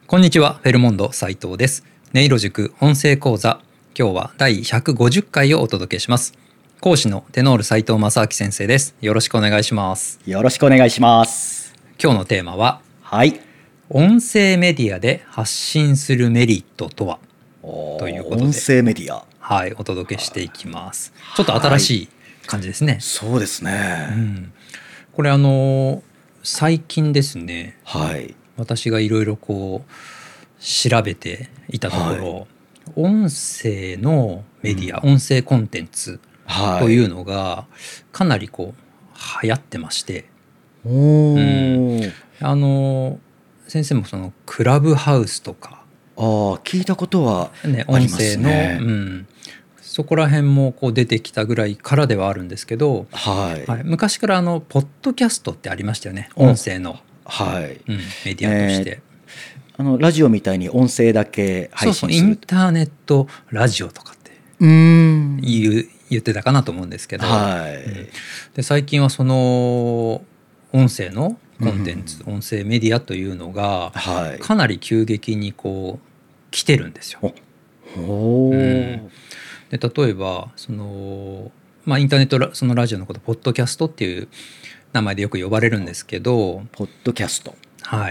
こんにちは、フェルモンド斉藤です。音色塾音声講座、今日は第150回をお届けします。講師のテノール斉藤正明先生です。よろしくお願いします。 よろしくお願いします。 今日のテーマは、 はい。 音声メディアで発信するメリットとは、ということで、 音声メディア、 はい、お届けしていきます。ちょっと新しい感じですね。 そうですね。 これ最近ですね、 はい。 私がいろいろ調べていたところ、音声のメディア、音声コンテンツというのがかなり流行ってまして、先生もそのクラブハウスとか、 聞いたことはありますね。 音声の、そこら辺も出てきたぐらいからではあるんですけど、昔からポッドキャストってありましたよね、音声の、メディアとして。 ラジオみたいに音声だけ配信する。 インターネットラジオとかって言ってたかなと思うんですけど、で最近はその音声のコンテンツ、音声メディアというのがかなり急激に来てるんですよ。で例えばインターネットそのラジオのことポッドキャストっていう名前でよく呼ばれるんですけど、 ポッドキャスト、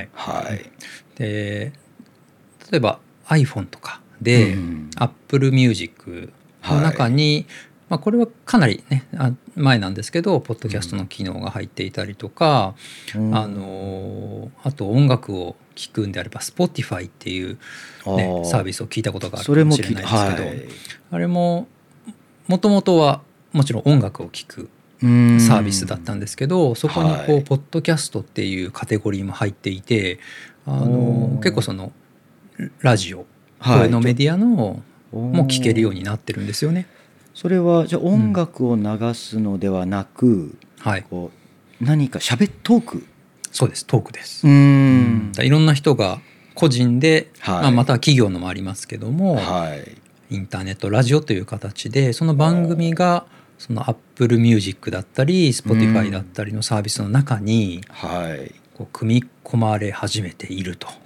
で例えば iPhone とかで、Apple Music の中に、これはかなりね前なんですけどポッドキャストの機能が入っていたりとか、あと音楽を聴くんであれば Spotify っていう、サービスを聞いたことがあるかもしれないですけど、あれももともとはもちろん音楽を聴くサービスだったんですけど、そこにポッドキャストっていうカテゴリーも入っていて、結構そのラジオ、声のメディアのも聞けるようになってるんですよね。 それはじゃあ音楽を流すのではなく、何かトーク。 そうです、トークです。いろんな人が個人で、または企業のもありますけども、インターネットラジオという形でその番組がその Apple Music だったり Spotify だったりのサービスの中に組み込まれ始めていると。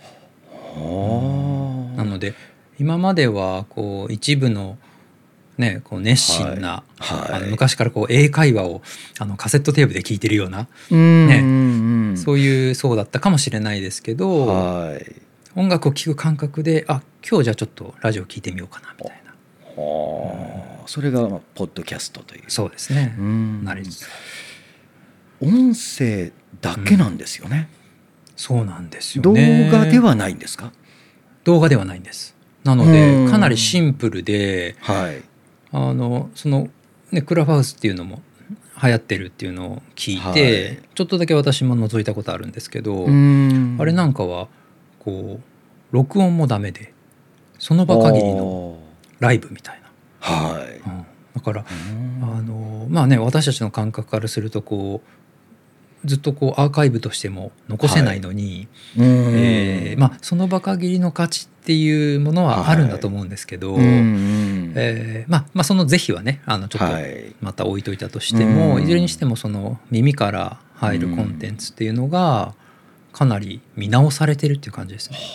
なので今までは一部の熱心な、昔から英会話をカセットテープで聞いてるような、そういう層だったかもしれないですけど、音楽を聴く感覚で今日じゃあちょっとラジオ聴いてみようかなみたいな、 それがポッドキャストという。 そうですね。なりつつ音声だけなんですよね。 そうなんですよね。 動画ではないんですか？ 動画ではないんです。なのでかなりシンプルで、そのクラブハウスっていうのも流行ってるっていうのを聞いて、ちょっとだけ私も覗いたことあるんですけど、あれなんかは録音もダメでその場限りのライブみたいな、だから私たちの感覚からするとずっとアーカイブとしても残せないのに、その場限りの価値っていうものはあるんだと思うんですけど、その是非はねちょっとまた置いといたとしても、いずれにしてもその耳から入るコンテンツっていうのがかなり見直されてるっていう感じですね。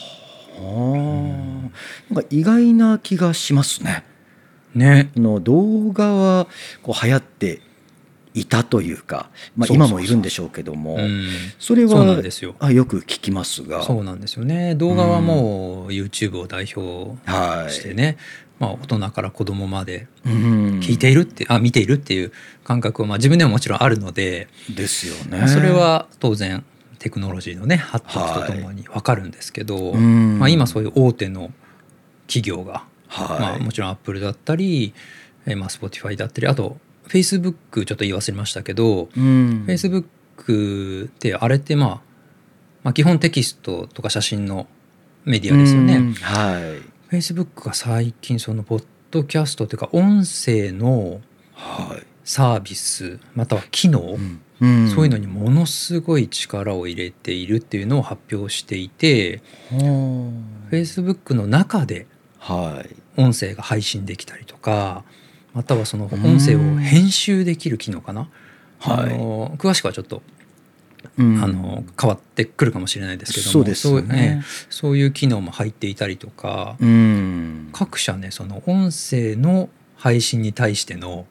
なんか意外な気がしますね。動画は流行っていたというか、今もいるんでしょうけども、それはそうなんですよ。 よく聞きますが、 そうなんですよね。動画はもう YouTube を代表してね、大人から子供まで聞いているって見ているっていう感覚は自分でももちろんあるので、 ですよね。 それは当然テクノロジーのね発達とともに分かるんですけど、今そういう大手の企業が、もちろん Apple だったり、Spotify だったり、あとFacebook ちょっと言い忘れましたけど、Facebook ってあれって基本テキストとか写真のメディアですよね。Facebook が最近そのポッドキャストというか音声のサービスまたは機能、そういうのにものすごい力を入れているっていうのを発表していて、Facebook の中で音声が配信できたりとか、またはその音声を編集できる機能かな、詳しくはちょっと変わってくるかもしれないですけども、 そうですね、 そういう機能も入っていたりとか、各社ねその音声の配信に対しての、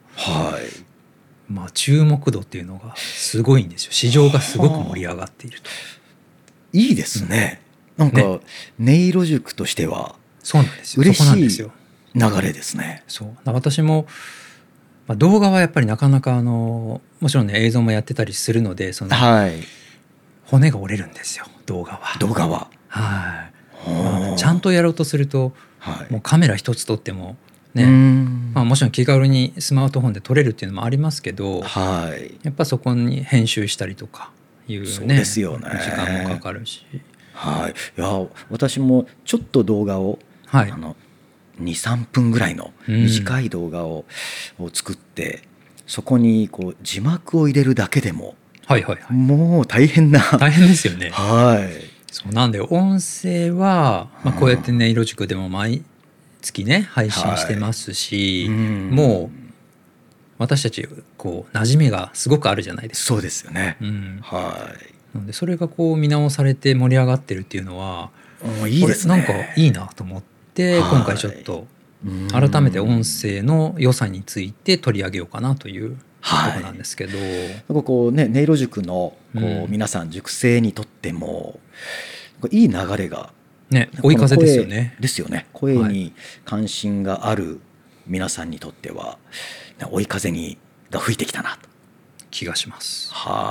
注目度っていうのがすごいんですよ。市場がすごく盛り上がっていると。 いいですね。なんか音色塾としてはそうなんですよ。 嬉しい流れですね。 そう私も動画はやっぱりなかなかもちろんね映像もやってたりするので骨が折れるんですよ動画は。ちゃんとやろうとすると、もうカメラ一つ撮ってもね、もちろん気軽にスマートフォンで撮れるっていうのもありますけど、やっぱそこに編集したりとかいうね、 そうですよね、 時間もかかるし、 いや私もちょっと動画を、2,3 分ぐらいの短い動画を作って、そこにこう字幕を入れるだけでも、もう大変ですよね。そうなんで音声は、こうやってね色塾でも毎月ね配信してますし、もう私たちこう馴染みがすごくあるじゃないですか。 そうですよね。 なのでそれがこう見直されて盛り上がってるっていうのは、 いいですね。 なんかいいなと思って、今回ちょっと改めて音声の良さについて取り上げようかなというところなんですけど、 こうね音色塾のこう皆さん塾生にとってもいい流れが追い風ですよね。 声に関心がある皆さんにとっては追い風が吹いてきたなと気がします。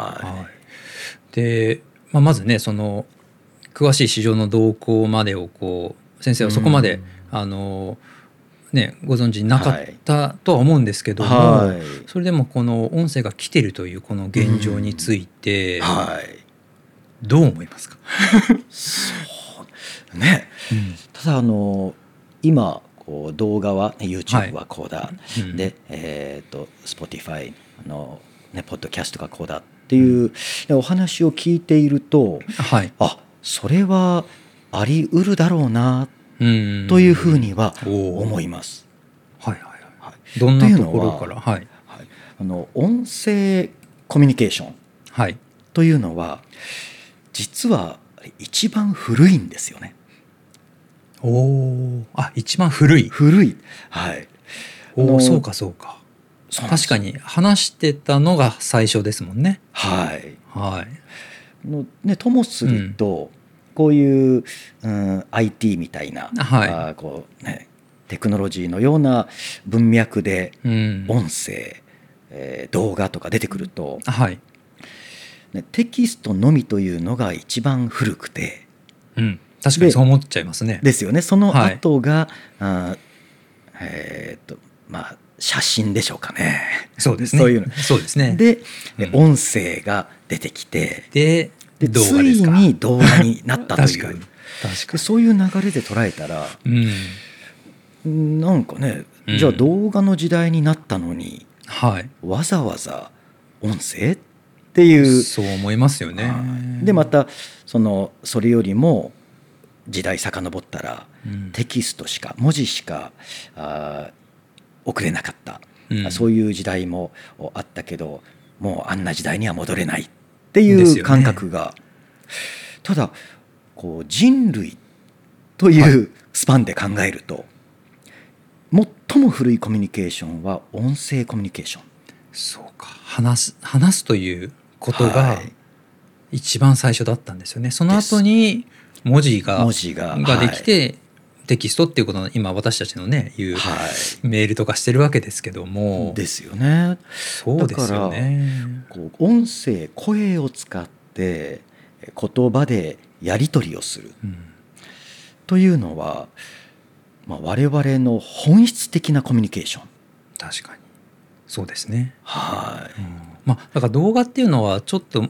で、まずねその詳しい市場の動向までをこう先生はそこまでご存知なかったとは思うんですけども、それでもこの音声が来てるというこの現状についてどう思いますか？ そうね、ただ今こう動画は、YouTube はこうだ、で、Spotify ポッドキャストがこうだっていう、お話を聞いていると、それはあり得るだろうなというふうには思います。 どんなところから？ 音声コミュニケーションというのは、実は一番古いんですよね。 一番古い。そうか確かに話してたのが最初ですもんね。 ともすると、こういう、IT みたいな、こうテクノロジーのような文脈で音声、動画とか出てくると、テキストのみというのが一番古くて、 確かにそう思っちゃいますね。 ですよね。その後が、写真でしょうかね。 そうですね。そうですね。 で、音声が出てきて、 でついに動画になったという。そういう流れで捉えたら、なんかね、じゃあ動画の時代になったのに、わざわざ音声っていう、 そう思いますよね。 でまたそれよりも時代遡ったら、テキストしか文字しか送れなかった、そういう時代もあったけど、もうあんな時代には戻れないっていう感覚が、ただこう人類というスパンで考えると、最も古いコミュニケーションは音声コミュニケーション。 そうか、話すということが一番最初だったんですよね。その後に文字ができて、テキストっていうことの今私たちのねいうメールとかしてるわけですけども。 ですよね。 そうですよね。 だからこう音声、声を使って言葉でやり取りをする、というのは、我々の本質的なコミュニケーション。 確かにそうですね。だから動画っていうのはちょっと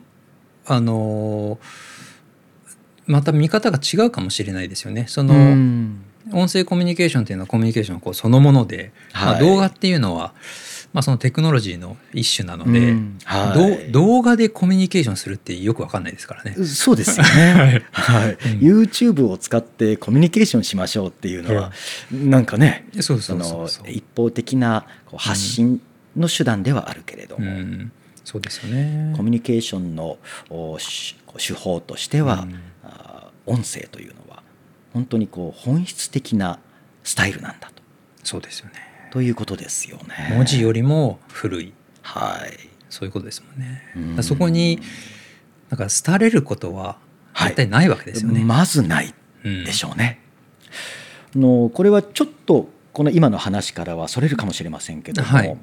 また見方が違うかもしれないですよね。音声コミュニケーションっていうのはコミュニケーションそのもので、動画っていうのは、そのテクノロジーの一種なので、動画でコミュニケーションするってよく分かんないですからね。 そうですよね。YouTube を使ってコミュニケーションしましょうっていうのは、なんかね、一方的な発信の手段ではあるけれども、 そうですよね。 コミュニケーションの手法としては、音声というのは本当に本質的なスタイルなんだと。 そうですよね。 ということですよね。 文字よりも古い、 はい、 そういうことですもんね。そこになんか廃れることは絶対ないわけですよね。 まずないでしょうね。これはちょっとこの今の話からはそれるかもしれませんけども、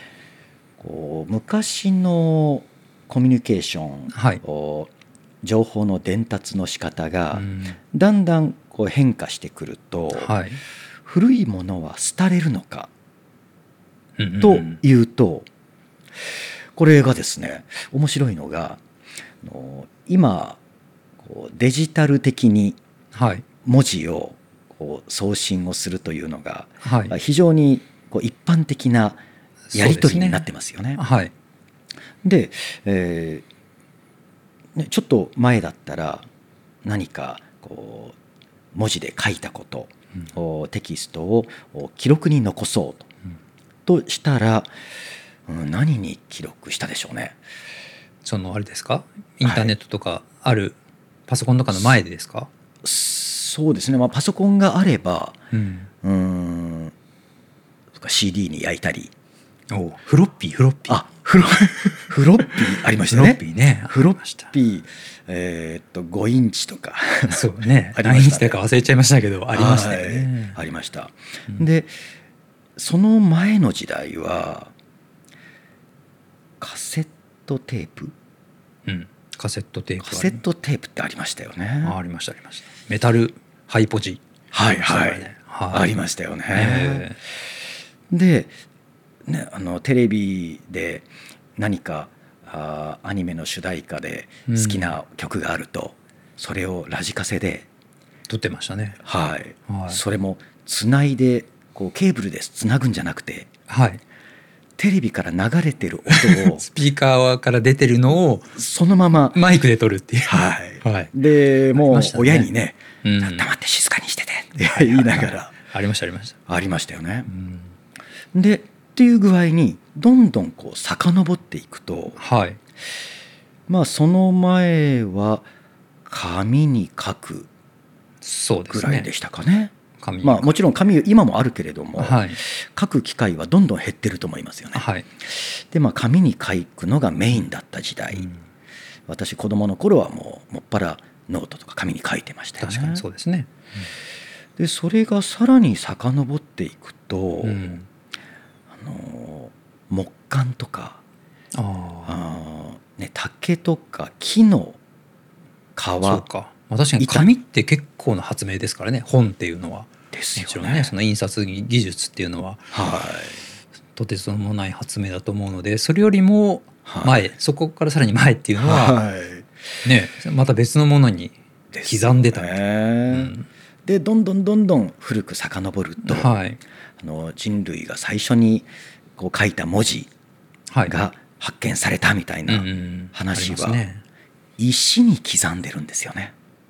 昔のコミュニケーション、情報の伝達の仕方がだんだん変化してくると、古いものは廃れるのかというと、これがですね、面白いのが今デジタル的に文字を送信をするというのが非常に一般的なやり取りになってますよね。で、ちょっと前だったら何か文字で書いたこと、テキストを記録に残そうとしたら、何に記録したでしょうね。 あれですか、インターネットとかあるパソコンとかの前でですか。 そうですね、パソコンがあれば、CD に焼いたり、 フロッピーフロッピーありましたね。フロッピー、5インチとかそうね、何インチだか忘れちゃいましたけど、ありましたよね。 ありました。でその前の時代はカセットテープ、 カセットテープってありましたよね。 ありました。メタルハイポジ、 ありましたよね。でテレビで何かアニメの主題歌で好きな曲があると、それをラジカセで撮ってましたね。 それもつないでケーブルでつなぐんじゃなくて、テレビから流れてる音をスピーカーから出てるのをそのままマイクで撮るっていう。 でもう親にね、黙って静かにしててって言いながら、 ありましたよね。でっていう具合にどんどん遡っていくと、その前は紙に書くぐらいでしたかね。もちろん紙今もあるけれども、書く機会はどんどん減ってると思いますよね。で紙に書くのがメインだった時代、私子供の頃はもっぱらノートとか紙に書いてましたよね。 確かにそうですね。 でそれがさらに遡っていくと、木簡とか竹とか木の皮、 確かに紙って結構な発明ですからね、本っていうのは。 ですよね。 もちろんね、その印刷技術っていうのは、とてつもない発明だと思うので、それよりも前、そこからさらに前っていうのは、また別のものに刻んでたみたいな。 でどんどん古く遡ると、人類が最初に書いた文字が発見されたみたいな話は石に刻んでるんですよね。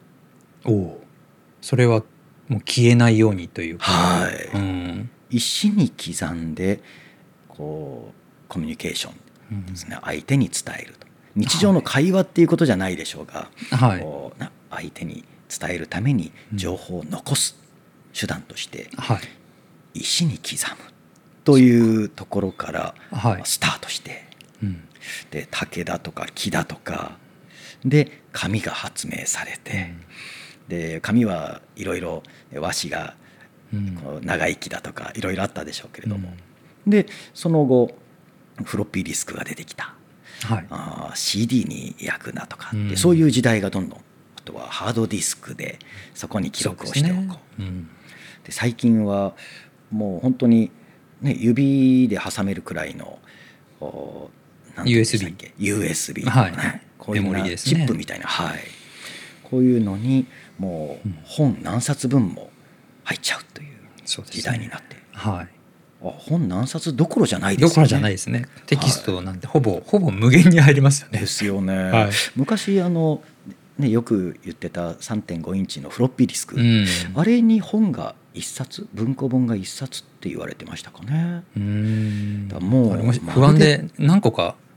それはもう消えないようにというか、 石に刻んでコミュニケーションですね、相手に伝えると。日常の会話っていうことじゃないでしょうが、相手に伝えるために情報を残す手段として石に刻むというところからスタートして、で竹だとか木だとかで紙が発明されて、で紙はいろいろ和紙が長生きだとかいろいろあったでしょうけれども、でその後フロッピーディスクが出てきた、CD に焼くなとかって、そういう時代がどんどん、あとはハードディスクでそこに記録をしておこう。で最近はもう本当に、指で挟めるくらいのUSB とかこういうチップみたいな、こういうのにもう本何冊分も入っちゃうという時代になって、本何冊どころじゃないですよね。 どころじゃないですね。テキストなんてほぼ無限に入りますよね。 ですよね。昔よく言ってた 3.5 インチのフロッピーディスク、あれに本が1冊、文庫本が1冊って言われてましたかね。 もう不安で何個か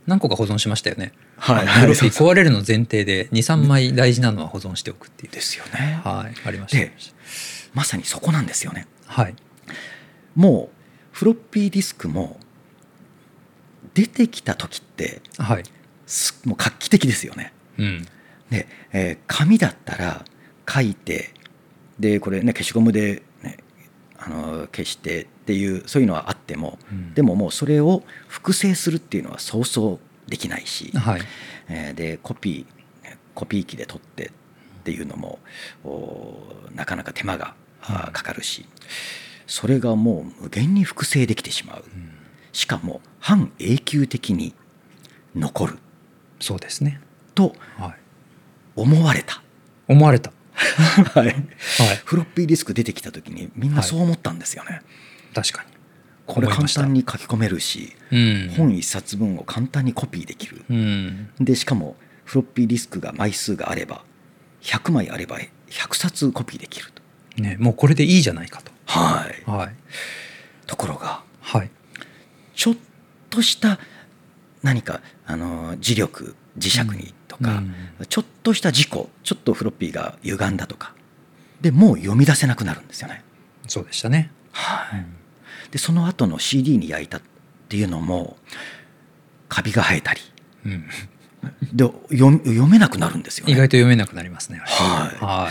何個か保存しましたよね。 はい、 フロッピー壊れるの前提で 2,3 枚大事なのは保存しておくっていうですよね。 はい、ありました。 でまさにそこなんですよね。 はい、 もうフロッピーディスクも出てきた時って、 はい、 もう画期的ですよね。 うん、 で、紙だったら書いて、でこれね消しゴムで、ね、消してっていうそういうのはあっても、でももうそれを複製するっていうのはそうそうできないし、 はい、 でコピー機で取ってっていうのもなかなか手間がかかるし、それがもう無限に複製できてしまう、しかも半永久的に残る、 そうですねと思われた、はい、フロッピーディスク出てきた時にみんなそう思ったんですよね。 確かにこれ簡単に書き込めるし、本一冊分を簡単にコピーできる、でしかもフロッピーディスクが枚数があれば100枚あれば100冊コピーできると、 ね、もうこれでいいじゃないかと。 はい、 はい、 ところが、 はい、 ちょっとした何か磁力磁石にとか、ちょっとした事故、ちょっとフロッピーが歪んだとかでもう読み出せなくなるんですよね。 そうでしたね。 はい、でその後の CD に焼いたっていうのもカビが生えたり、で読めなくなるんですよね。 意外と読めなくなりますね。 はい、はい、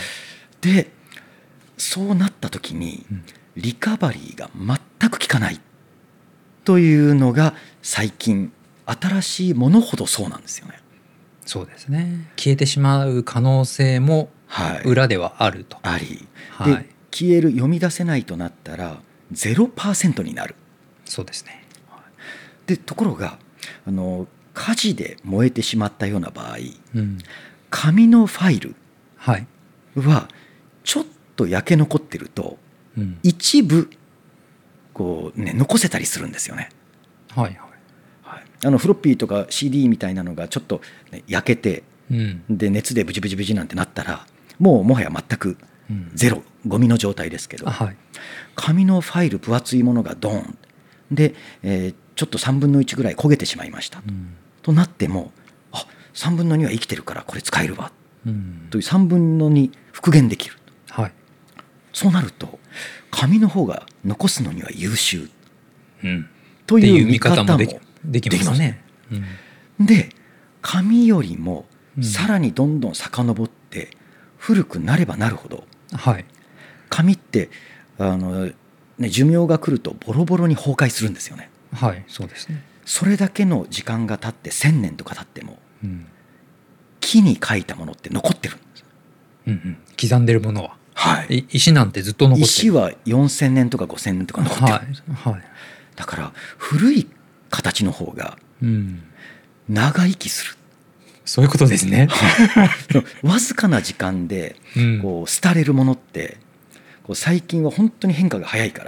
でそうなった時にリカバリーが全く効かないというのが最近新しいものほどそうなんですよね。 そうですね。消えてしまう可能性も裏ではあると、 あり、で消える、読み出せないとなったら 0% になる。 そうですね。 でところが火事で燃えてしまったような場合、紙のファイルはちょっと焼け残ってると、一部こう、ね、残せたりするんですよね。 はいはい、 フロッピーとか CD みたいなのがちょっと、ね、焼けて、で熱でブチブチブチなんてなったらもはや全くゼロ、ゴミの状態ですけど、紙のファイル分厚いものがドーンで、ちょっと3分の1ぐらい焦げてしまいました、となっても3分の2は生きてるからこれ使えるわ、という3分の2復元できる、そうなると紙の方が残すのには優秀、という見方もできますね。 で紙よりもさらにどんどん遡って古くなればなるほど、紙って寿命が来るとボロボロに崩壊するんですよね。 そうですね。 それだけの時間が経って1000年とか経っても、木に書いたものって残ってるんです、 刻んでるものは、石なんてずっと残ってる。 石は4000年とか5000年とか残ってるんです、だから古い形の方が長生きする、 そういうことですね。 わずかな時間でこう廃れるものってこう最近は本当に変化が早いから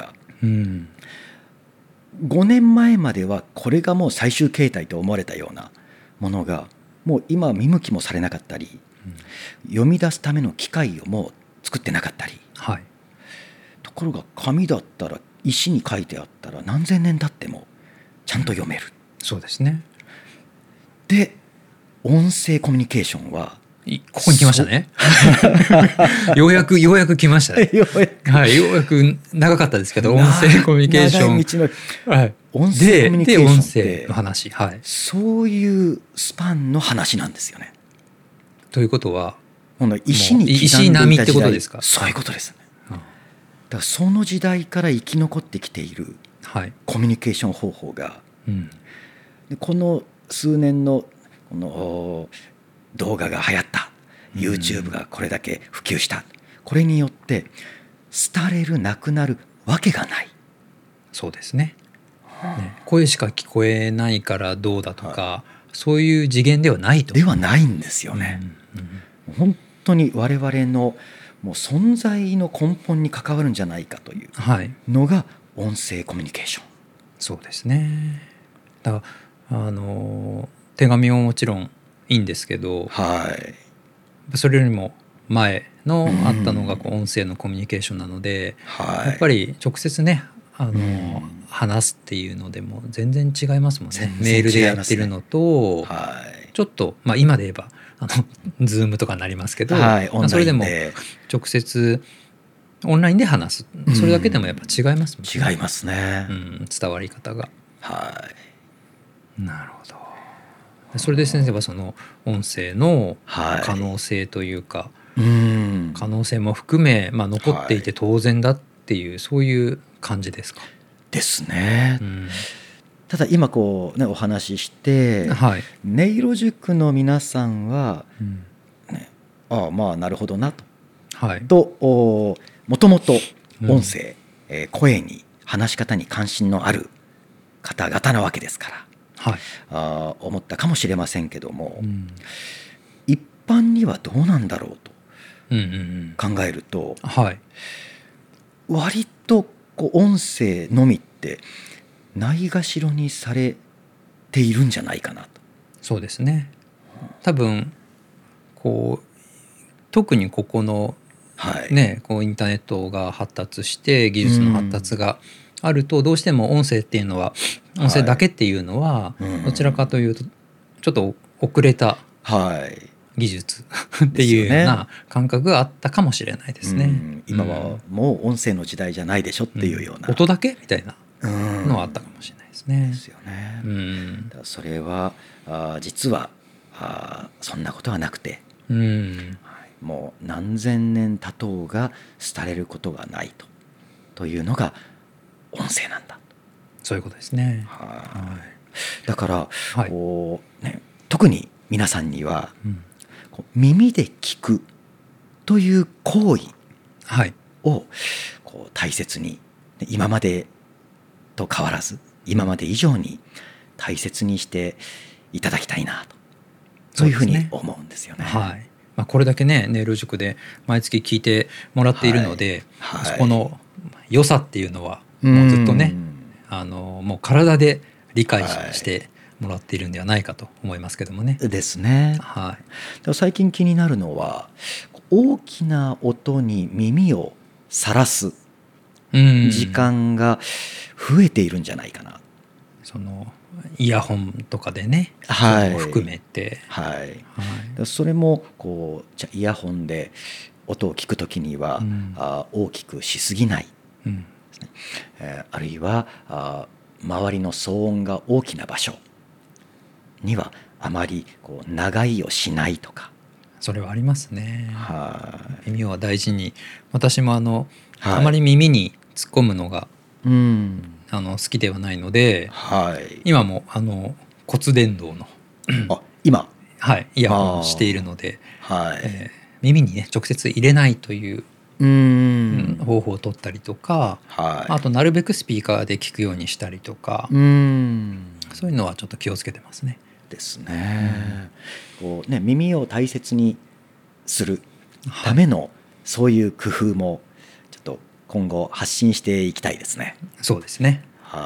、5年前まではこれがもう最終形態と思われたようなものがもう今見向きもされなかったり、読み出すための機械をもう作ってなかったり、ところが紙だったら石に書いてあったら何千年経ってもちゃんと読める、 そうですね。 で音声コミュニケーションはここに来ましたね。ようやく来ましたね。ようやく長かったですけど、音声コミュニケーション、 長い道の音声コミュニケーションっての話、 そういうスパンの話なんですよね。 ということは石に刻んでいた時代、 石並みってことですか。 そういうことですね。だからその時代から生き残ってきているコミュニケーション方法が、この数年のこの動画が流行った、YouTube がこれだけ普及した、これによって廃れるなくなるわけがない。 そうですね。声しか聞こえないからどうだとか、そういう次元ではないと。 ではないんですよね。本当に我々のもう存在の根本に関わるんじゃないかというのが音声コミュニケーション。 そうですね。だから手紙ももちろんいいんですけど、それよりも前のあったのが音声のコミュニケーションなので、やっぱり直接ね話すっていうのでも全然違いますもんね。メールでやってるのと、ちょっと、今で言えばズームとかになりますけど、それでも直接オンラインで話す、それだけでもやっぱ違いますもんね。違いますね、 伝わり方が。なるほど。それで先生はその音声の可能性というか、可能性も含め、残っていて当然だっていう、そういう感じですか？ ですね。ただ今こうねお話しして、音色塾の皆さんは、なるほどなと、ともともと音声、声に話し方に関心のある方々なわけですから、思ったかもしれませんけども、一般にはどうなんだろうと考えると、割とこう音声のみってないがしろにされているんじゃないかなと。 そうですね。多分こう特にここのこうインターネットが発達して技術の発達があると、どうしても音声っていうのは、音声だけっていうのはどちらかというとちょっと遅れた技術っていうような感覚があったかもしれないですね。 今はもう音声の時代じゃないでしょっていうような、 音だけみたいなのはあったかもしれないですね。 ですよね。それは実はそんなことはなくて、もう何千年経とうが廃れることがないというのが音声なんだ。 そういうことですね。 だからこう、特に皆さんには、耳で聞くという行為をこう大切に、今までと変わらず今まで以上に大切にしていただきたいなと、そういうふうに思うんですよね。 これだけね音色塾で毎月聞いてもらっているので、そこの良さっていうのはもうずっとね、もう体で理解してもらっているんではないかと思いますけどもね。 ですね。最近気になるのは、大きな音に耳をさらす時間が増えているんじゃないかな。 そのイヤホンとかでね、それも含めて、それもこうじゃイヤホンで音を聞くときには、大きくしすぎない、あるいは周りの騒音が大きな場所にはあまりこう長居をしないとか、 それはありますね。耳は大事に。私もあまり耳に突っ込むのが好きではないので、今も骨伝導の今イヤホンをしているので、耳にね直接入れないという方法を取ったりとか、あとなるべくスピーカーで聞くようにしたりとか、そういうのはちょっと気をつけてますね。 ですね。こうね、耳を大切にするためのそういう工夫もちょっと今後発信していきたいですね。 そうですね。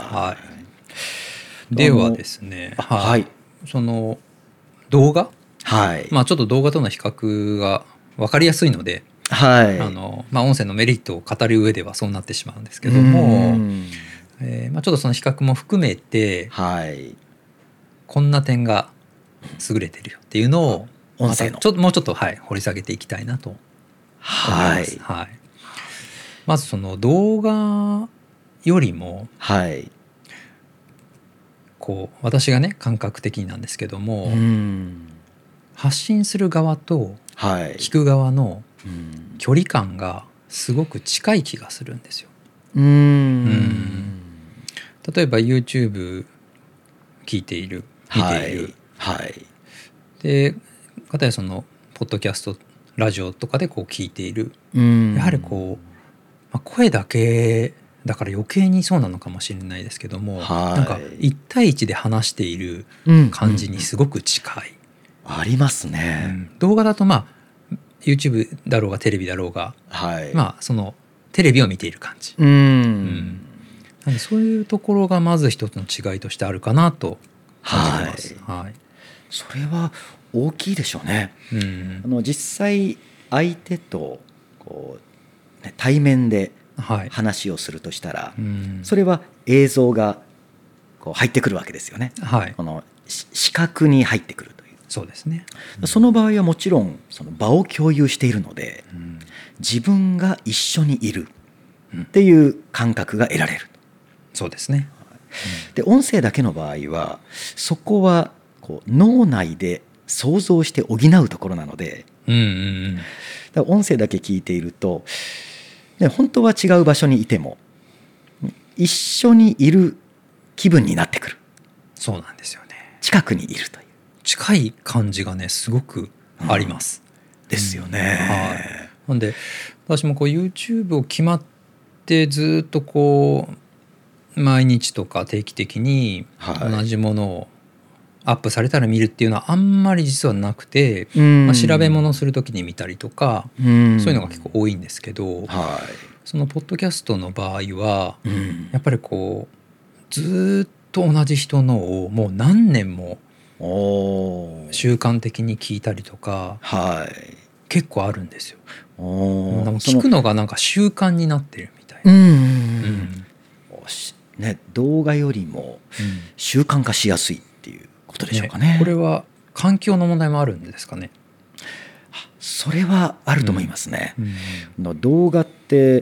ではですね、その動画、ちょっと動画との比較が分かりやすいので、音声のメリットを語る上ではそうなってしまうんですけども、ちょっとその比較も含めて、こんな点が優れてるよっていうのを音声のもうちょっと掘り下げていきたいなと思います。まずその動画よりも、こう私がね感覚的なんですけども、発信する側と聞く側の距離感がすごく近い気がするんですよ。例えば YouTube 聞いている見ている、で片やそのポッドキャストラジオとかでこう聞いている、やはりこう、声だけだから余計にそうなのかもしれないですけども、なんか1対1で話している感じにすごく近い、 ありますね。 動画だとYouTube だろうがテレビだろうが、そのテレビを見ている感じ、なんでそういうところがまず一つの違いとしてあるかなと感じます。 それは大きいでしょうね。実際相手とこう、対面で話をするとしたら、それは映像がこう入ってくるわけですよね、この視覚に入ってくるという。 そうですね、 その場合はもちろんその場を共有しているので、自分が一緒にいるっていう感覚が得られる。 そうですね。 で音声だけの場合はそこはこう脳内で想像して補うところなので、だから音声だけ聞いていると、ね、本当は違う場所にいても一緒にいる気分になってくる。 そうなんですよね。 近くにいるという近い感じがねすごくあります、 ですよね。 なんで私もこう YouTube を決まってずっとこう毎日とか定期的に同じものをアップされたら見るっていうのはあんまり実はなくて、調べ物する時に見たりとか、そういうのが結構多いんですけど、そのポッドキャストの場合は、やっぱりこうずっと同じ人のをもう何年も習慣的に聞いたりとか、結構あるんですよ。聞くのがなんか習慣になってるみたいな、 ね、動画よりも習慣化しやすいっていうことでしょうかね。 これは環境の問題もあるんですかね。 それはあると思いますね。動画って、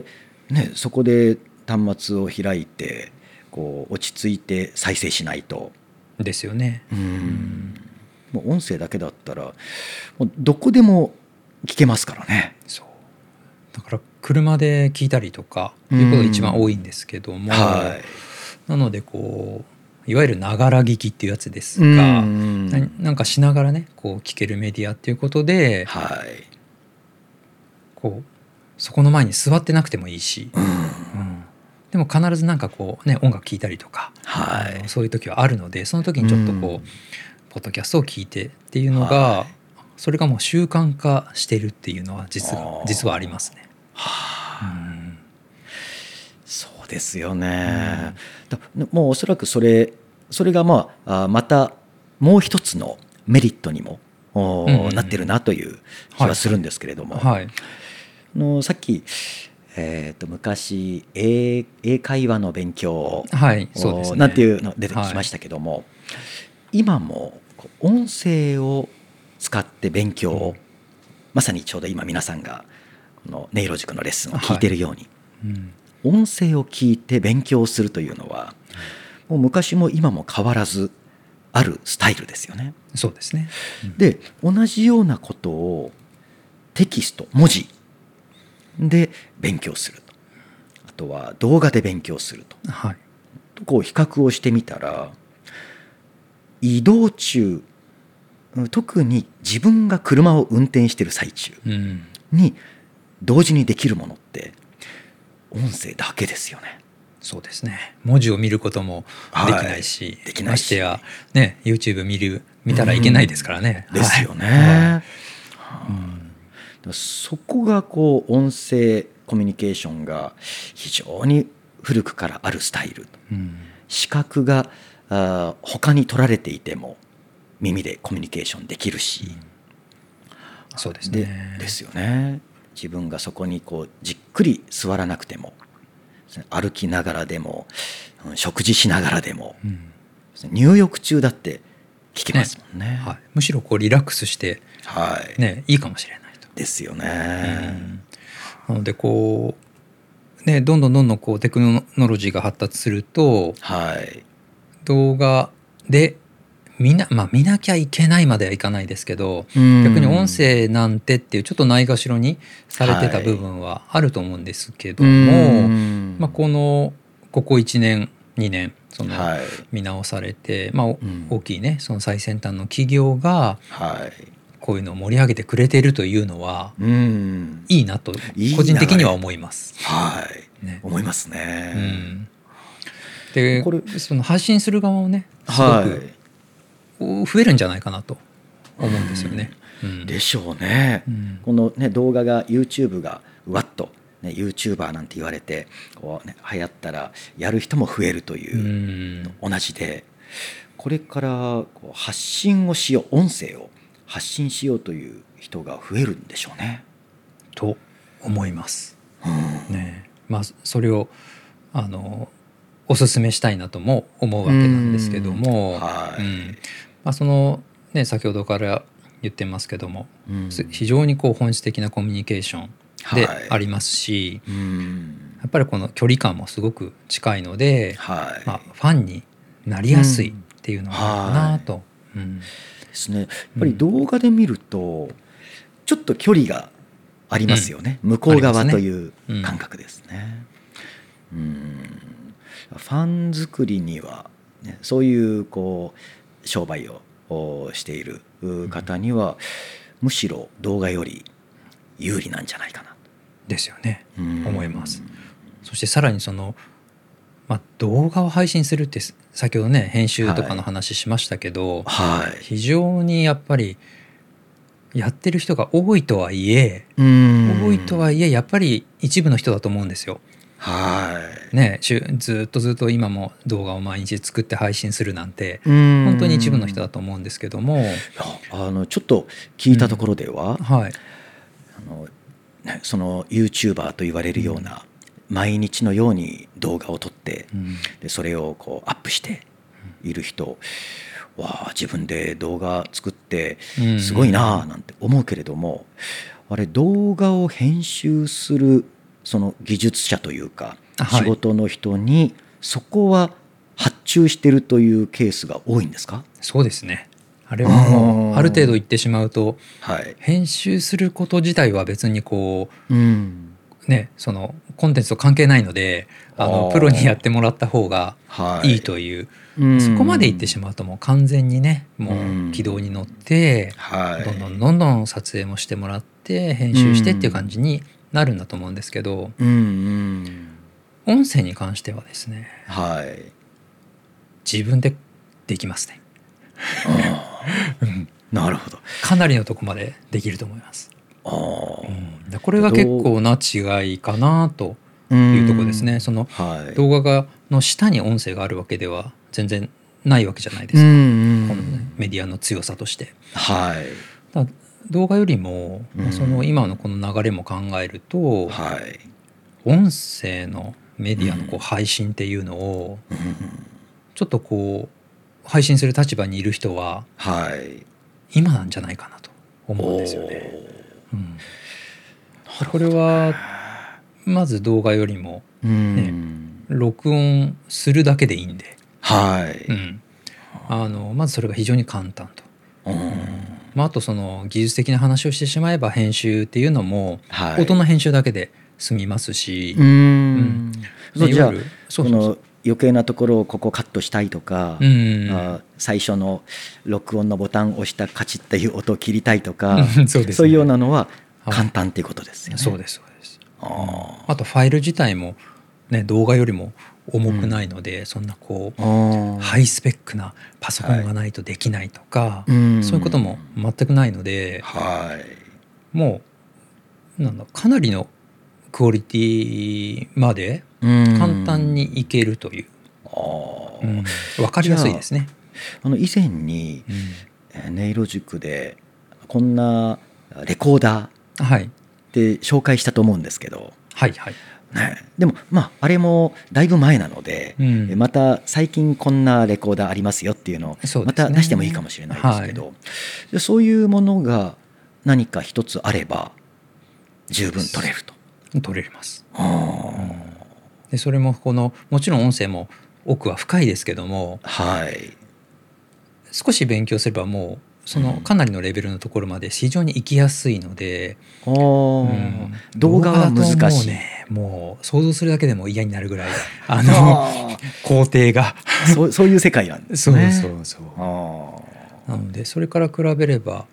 ね、そこで端末を開いてこう落ち着いて再生しないとですよね。 もう音声だけだったらもうどこでも聞けますからね。 そうだから車で聞いたりとかいうことが一番多いんですけども、なのでこういわゆるながら聞きっていうやつですが、なんかしながらねこう聞けるメディアっていうことで、こうそこの前に座ってなくてもいいし、でも必ずなんかこうね音楽聴いたりとか、そういう時はあるので、その時にちょっとこうポッドキャストを聞いてっていうのが、それがもう習慣化してるっていうのは実はありますね。 そうですよね。もうおそらくそれがまたもう一つのメリットにもなってるなという気はするんですけれども、さっき昔英会話の勉強なんていうの出てきましたけども、今も音声を使って勉強を、まさにちょうど今皆さんがこのネイロ塾のレッスンを聞いているように、音声を聞いて勉強するというのはもう昔も今も変わらずあるスタイルですよね。 そうですね。 で同じようなことをテキスト文字で勉強すると、あとは動画で勉強すると、こう比較をしてみたら、移動中、特に自分が車を運転している最中に同時にできるものって音声だけですよね。 そうですね。文字を見ることもできないし、ましてやね YouTube 見たらいけないですからね。 ですよね。そこがこう音声コミュニケーションが非常に古くからあるスタイル、視覚が他に取られていても耳でコミュニケーションできるし、 そうですね。 ですよね。自分がそこにこうじっくり座らなくても、歩きながらでも食事しながらでも、入浴中だって聞けますもんね。 むしろこうリラックスして、いいかもしれないと。 ですよね。 なのでこうねどんどんこうテクノロジーが発達すると、動画で見なきゃいけないまではいかないですけど、逆に音声なんてっていうちょっとないがしろにされてた部分はあると思うんですけども、ここ1年2年その見直されて、大きいねその最先端の企業がこういうのを盛り上げてくれているというのはいいなと個人的には思います。 思いますね。 でその発信する側もねすごく増えるんじゃないかなと思うんですよね。 でしょうね。このね動画が YouTube がうわっと、YouTuber なんて言われてこう、流行ったらやる人も増えるという同じで、これからこう発信をしよう、音声を発信しようという人が増えるんでしょうね。 と思います。 それをおすすめしたいなとも思うわけなんですけども、そのね、先ほどから言ってますけども、非常に本質的なコミュニケーションでありますし、やっぱりこの距離感もすごく近いので、ファンになりやすいっていうのがあるかなと。 ですね。やっぱり動画で見るとちょっと距離がありますよね、向こう側という感覚ですね。ファン作りには、ね、そういう商売をしている方には、むしろ動画より有利なんじゃないかなですよね、思います。そしてさらに動画を配信するって先ほどね編集とかの話しましたけど、非常にやっぱりやってる人が多いとはいえやっぱり一部の人だと思うんですよ。ね、ずっと今も動画を毎日作って配信するなんて本当に一部の人だと思うんですけども、 ちょっと聞いたところでは、その YouTuber と言われるような、毎日のように動画を撮って、でそれをアップしている人は、自分で動画作ってすごいななんて思うけれども、あれ動画を編集するその技術者というか仕事の人にそこは発注してるというケースが多いんですか？ そうですね。あれはもうある程度言ってしまうと、編集すること自体は別にそのコンテンツと関係ないので、プロにやってもらった方がいいという、そこまで言ってしまうともう完全にね、もう軌道に乗って、どんどん撮影もしてもらって編集してっていう感じになるんだと思うんですけど、音声に関してはですね、自分でできますね。 なるほど。 かなりのとこまでできると思います。これが結構な違いかなというところですね。その動画の下に音声があるわけでは全然ないわけじゃないですか、このメディアの強さとして。だ動画よりも、その今のこの流れも考えると、音声のメディアの配信っていうのをちょっと配信する立場にいる人は今なんじゃないかなと思うんですよね。これはまず動画よりも、録音するだけでいいんで、まずそれが非常に簡単と。あとその技術的な話をしてしまえば編集っていうのも音の編集だけで済みますし、 じゃあその余計なところをここカットしたいとか、最初の録音のボタンを押したカチッという音を切りたいとかそういうようなのは簡単っていうことですよね。 そうですそうです。あとファイル自体も、動画よりも重くないので、そんなハイスペックなパソコンがないとできないとか、そういうことも全くないので、もうかなりのクオリティまで簡単にいけるという、分かりやすいですね。 以前に音色塾でこんなレコーダーで紹介したと思うんですけど、でもあれもだいぶ前なので、また最近こんなレコーダーありますよっていうのをまた出してもいいかもしれないですけど、そういうものが何か一つあれば十分取れると。 取れます。でそれももちろん音声も奥は深いですけども、少し勉強すればもうそのかなりのレベルのところまで非常に行きやすいので、 動画は難しい。 もう想像するだけでも嫌になるぐらい工程がそういう世界なんですね。 なのでそれから比べれば、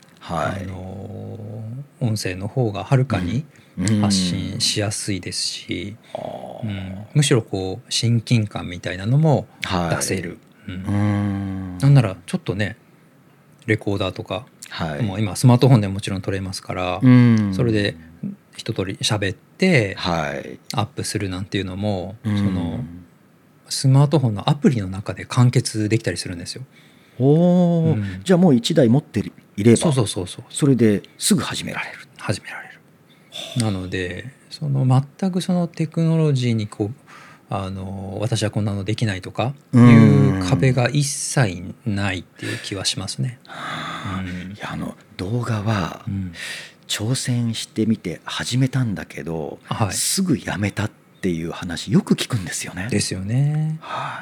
音声の方がはるかに発信しやすいですし、むしろ親近感みたいなのも出せる。なんならちょっとねレコーダーとか、もう今スマートフォンでもちろん撮れますから、それで一通り喋ってアップするなんていうのも、そのスマートフォンのアプリの中で完結できたりするんですよ。 じゃあもう1台持っていればそうそれですぐ始められる。 なのでその全くそのテクノロジーにこう私はこんなのできないとかいう壁が一切ないっていう気はしますね。 いや動画は挑戦してみて始めたんだけど、はい、すぐやめたっていう話よく聞くんですよね。 ですよね。はい。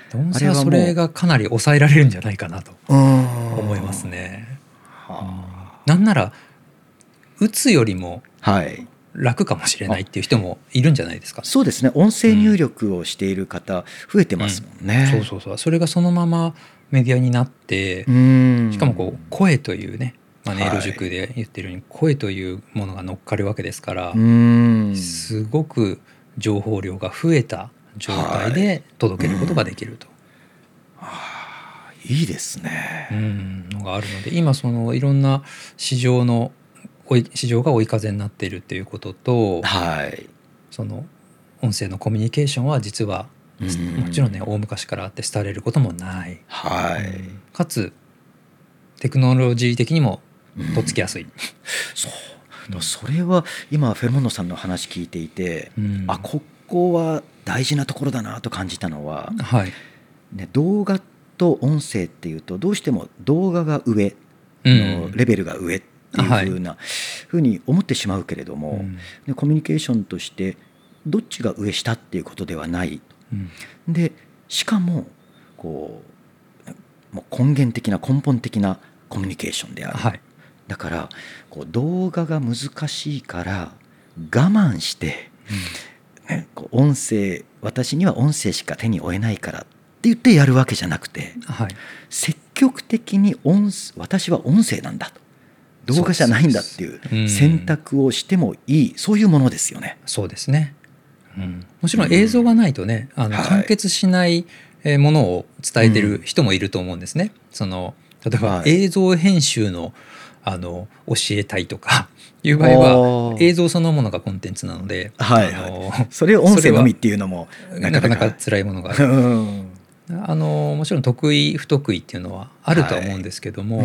音声はそれがかなり抑えられるんじゃないかなと思いますね。なんなら打つよりも楽かもしれないっていう人もいるんじゃないですか。 そうですね。音声入力をしている方増えてますもんね。 そうそうそう。それがそのままメディアになって、しかもこう声というね、音色塾で言ってるように声というものが乗っかるわけですから、すごく情報量が増えた状態で届けることができると。 いいですね。 のがあるので、今そのいろんな市場が追い風になっているっていうことと、はい、その音声のコミュニケーションは実はもちろんね大昔からあって廃れることもない、はい、かつテクノロジー的にもとっつきやすい。 それは今フェルモンドさんの話聞いていて、ここは大事なところだなと感じたのは、はいね、動画と音声っていうとどうしても動画が上のレベルが上っていうふうに思ってしまうけれども、でコミュニケーションとしてどっちが上下っていうことではない、でしかももう根源的な根本的なコミュニケーションである、はい、だから動画が難しいから我慢して、音声私には音声しか手に負えないからって言ってやるわけじゃなくて、はい、積極的に私は音声なんだと動画じゃないんだっていう選択をしてもいい、そういうものですよね。 そうですね、もちろん映像がないとね、完結しないものを伝えてる人もいると思うんですね。例えば映像編集の教えたいとかいう場合は映像そのものがコンテンツなので、 それを音声のみっていうのもなかなか辛いものがある。もちろん得意不得意っていうのはあるとは思うんですけども、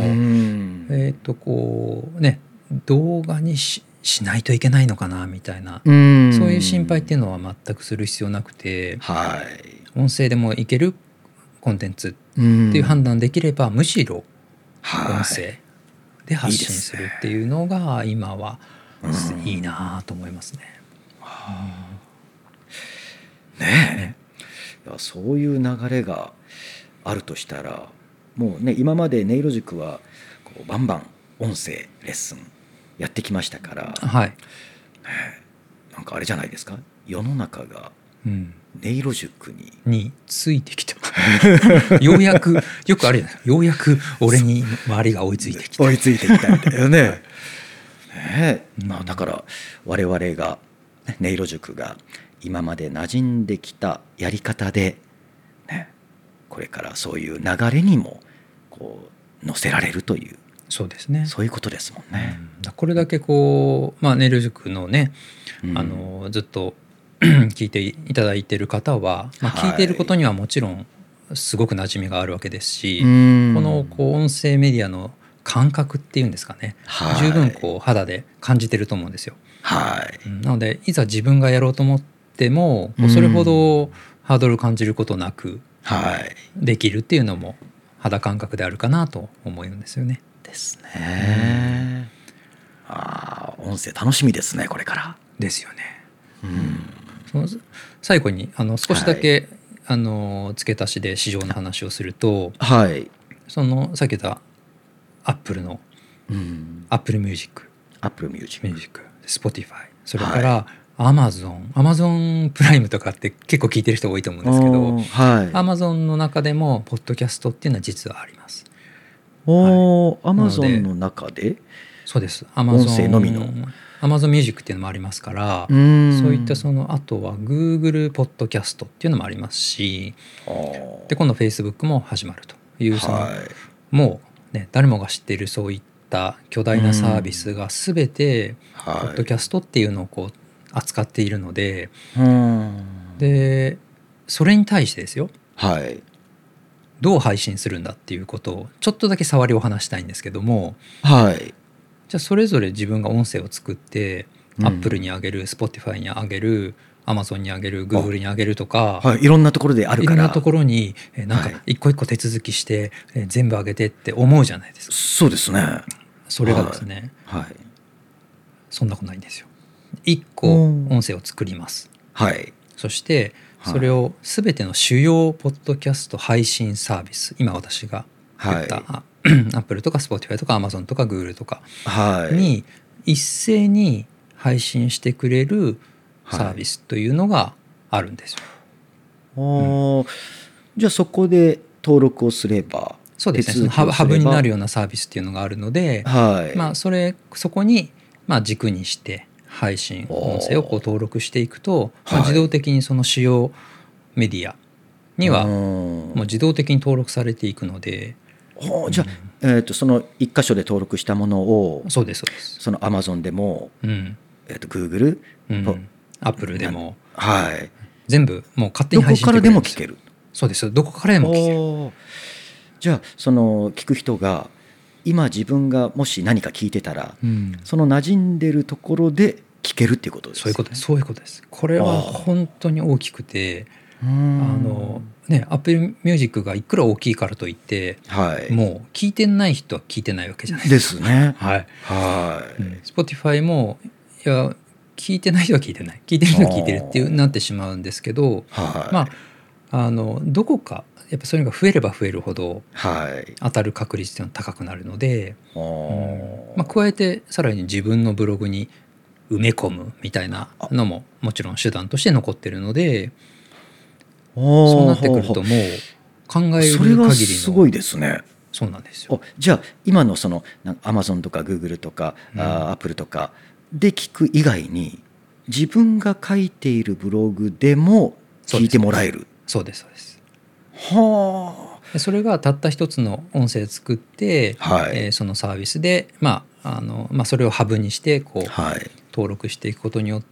動画にしないといけないのかなみたいな、そういう心配っていうのは全くする必要なくて、音声でもいけるコンテンツっていう判断できれば、むしろ音声で発信するっていうのが今はいいなと思いますね。 そういう流れがあるとしたら、もうね今まで音色塾はバンバン音声レッスンやってきましたから、はい、なんかあれじゃないですか、世の中が音色塾についてきたようやくよくあるじゃないですか、ようやく俺に周りが追いついてきた追いついてきたんだよね。だから我々が音色塾が今まで馴染んできたやり方で、これからそういう流れにも乗せられるという、 そうですね、 そういうことですもんね。 これだけ音色塾のね、ずっと聞いていただいている方は、聞いていることにはもちろんすごく馴染みがあるわけですし、この音声メディアの感覚っていうんですかね、十分肌で感じてると思うんですよ。なのでいざ自分がやろうと思ってもそれほどハードル感じることなくできるっていうのも肌感覚であるかなと思うんですよね。 ですね。音声楽しみですね、これから。 ですよね。その最後に少しだけ、付け足しで市場の話をすると、そのさっき言ったアップルのアップルミュージック、Spotify、それからアマゾンプライムとかって結構聞いてる人多いと思うんですけど、アマゾンの中でもポッドキャストっていうのは実はあります。 アマゾンの中で？ そうです。 音声のみのアマゾンミュージックっていうのもありますから、そういったあとは Google ポッドキャストっていうのもありますし、で今度 Facebook も始まるというもうね誰もが知っているそういった巨大なサービスが全てポッドキャストっていうのを扱っているので、でそれに対してですよ、どう配信するんだっていうことをちょっとだけ触りを話したいんですけども、じゃあそれぞれ自分が音声を作って Apple に上げる、Spotify に上げる、Amazon に上げる、Google に上げるとか、 はい、いろんなところであるから、 いろんなところになんか一個一個手続きして全部上げてって思うじゃないですか。 そうですね。 それがですね、 はい、 そんなことないんですよ。1個音声を作ります。 はい、 そしてそれを全ての主要ポッドキャスト配信サービス、今私が言った、はい、Apple とか Spotify とか Amazon とか Google とかに一斉に配信してくれるサービスというのがあるんですよ。 じゃあそこで登録をすれば、 そうですね、ハブになるようなサービスっていうのがあるので、そこに軸にして配信音声を登録していくと、自動的にその主要メディアにはもう自動的に登録されていくので、 じゃあ、その一箇所で登録したものを、 そうですそうです、 その Amazon でも、Google、 Apple でも、 はい、 全部もう勝手に配信してくれるんです。 どこからでも聞ける。 そうです、どこからでも聞ける。 じゃあその聞く人が今自分がもし何か聞いてたら、その馴染んでるところで聞けるっていうことですね。 そういうことです。これは本当に大きくて、Apple Music がいくら大きいからといって、もう聞いてない人は聞いてないわけじゃないですか。 ですね。 Spotify もいや聞いてない人は聞いてない、聞いてる人は聞いてるっていうなってしまうんですけど、どこかやっぱそれが増えれば増えるほど当たる確率っていうのは高くなるので、加えてさらに自分のブログに埋め込むみたいなのももちろん手段として残ってるので、そうなってくるともう考える限りの、 それがすごいですね。 そうなんですよ。 じゃあ今のその Amazon とか Google とか、Apple とかで聞く以外に自分が書いているブログでも聞いてもらえる。 そうですそうです。それがたった一つの音声を作って、そのサービスで、それをハブにしてこう、登録していくことによって、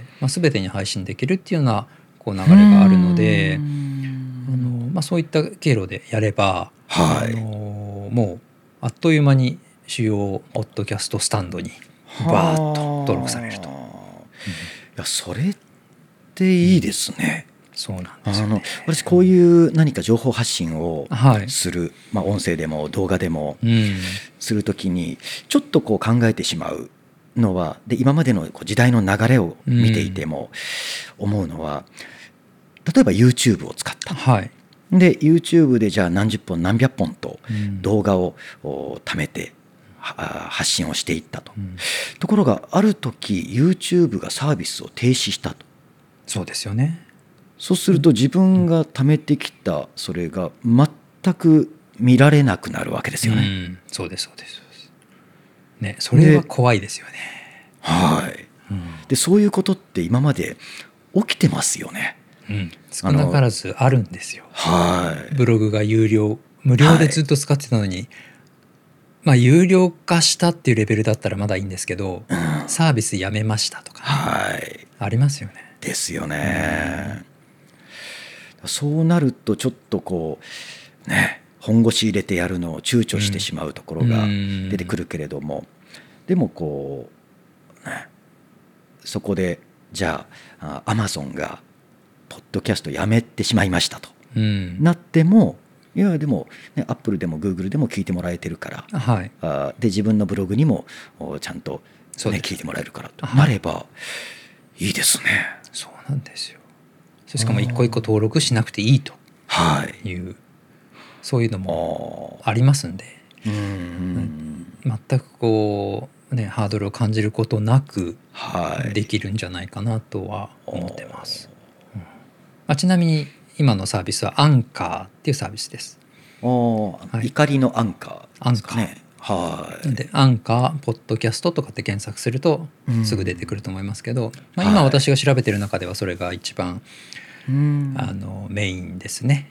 全てに配信できるっていうようなこう流れがあるので、そういった経路でやれば、もうあっという間に主要ポッドキャストスタンドにバーッと登録されると。 いやそれっていいですね。 そうなんですよね。 私こういう何か情報発信をする、音声でも動画でもするときにちょっとこう考えてしまうのは、で今までの時代の流れを見ていても思うのは、例えば YouTube を使った、で YouTube でじゃあ何十本何百本と動画を貯めて発信をしていったと、ところがある時 YouTube がサービスを停止したと。 そうですよね。 そうすると自分が貯めてきたそれが全く見られなくなるわけですよね。 そうですそうですね。それは怖いですよね。 でそういうことって今まで起きてますよね。 少なからずあるんですよ。ブログが無料でずっと使ってたのに、有料化したっていうレベルだったらまだいいんですけど、サービスやめましたとか、ありますよね。 ですよね。そうなるとちょっとこうね、本腰入れてやるのを躊躇してしまうところが出てくるけれども、でもこう、そこでじゃあ Amazon がポッドキャストやめてしまいましたと、なっても、いやでも、Apple でも Google でも聞いてもらえてるから、で自分のブログにもちゃんと、聞いてもらえるからとなればいいですね。 そうなんですよ。しかも一個一個登録しなくていいという、そういうのもありますんで、全くこうハードルを感じることなくできるんじゃないかなとは思ってます。ちなみに今のサービスはアンカーっていうサービスです。 怒りのアンカーですかね。 でアンカーポッドキャストとかって検索するとすぐ出てくると思いますけど、今私が調べてる中ではそれが一番メインですね。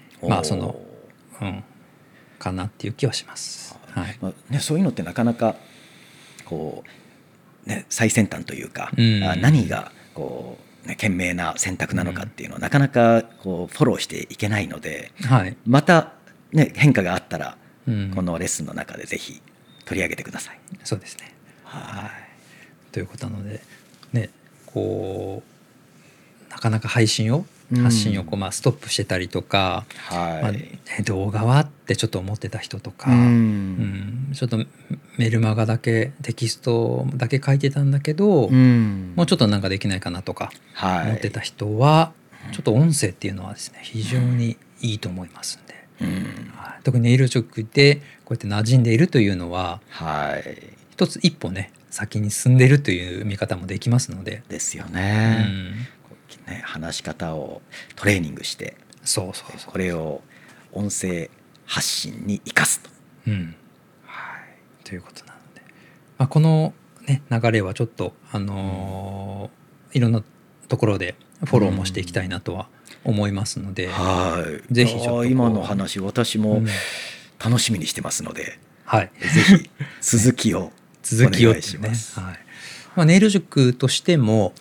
かなっていう気はします。 そういうのってなかなかこう、最先端というか、何がこう、賢明な選択なのかっていうのはなかなかこうフォローしていけないので、また、変化があったら、このレッスンの中でぜひ取り上げてください。 そうですね。ということなのでねこうなかなか発信をこうストップしてたりとか、動画はってちょっと思ってた人とか、ちょっとメルマガだけテキストだけ書いてたんだけど、もうちょっとなんかできないかなとか思ってた人は、ちょっと音声っていうのはですね非常にいいと思いますんで、特にネイル塾でこうやって馴染んでいるというのは、一つ一歩ね先に進んでいるという見方もできますので。 ですよね。話し方をトレーニングして、これを音声発信に生かすと。 ということなので、この、ね、流れはちょっと、いろんなところでフォローもしていきたいなとは思いますので、ぜひちょっと今の話私も楽しみにしてますので、ぜひ続きをお願いします。 ネイル塾としても、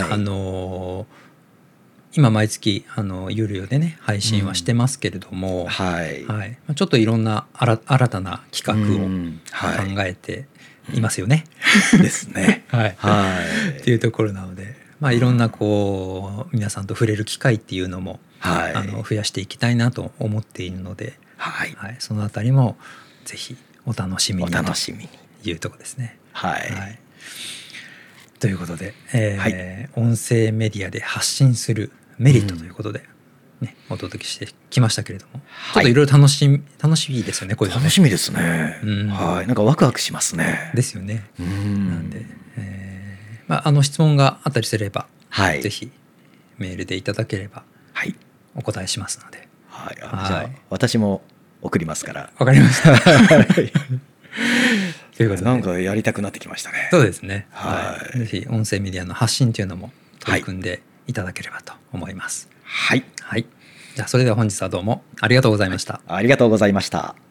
今毎月有料でね配信はしてますけれども、ちょっといろんな新たな企画を考えていますよね。 ですね。 っていうところなので、いろんなこう皆さんと触れる機会っていうのも増やしていきたいなと思っているので、そのあたりもぜひお楽しみにというところですね。ということで、音声メディアで発信するメリットということで、お届けしてきましたけれども、ちょっといろいろ楽しみですよね。こういうのね楽しみですね。なんかワクワクしますね。 ですよね。なんで、質問があったりすれば、ぜひメールでいただければお答えしますので、 じゃあ私も送りますから。 わかりました。ということでなんかやりたくなってきましたね。 そうですね。ぜひ音声メディアの発信というのも取り組んでいただければと思います。じゃあそれでは本日はどうもありがとうございました。 ありがとうございました。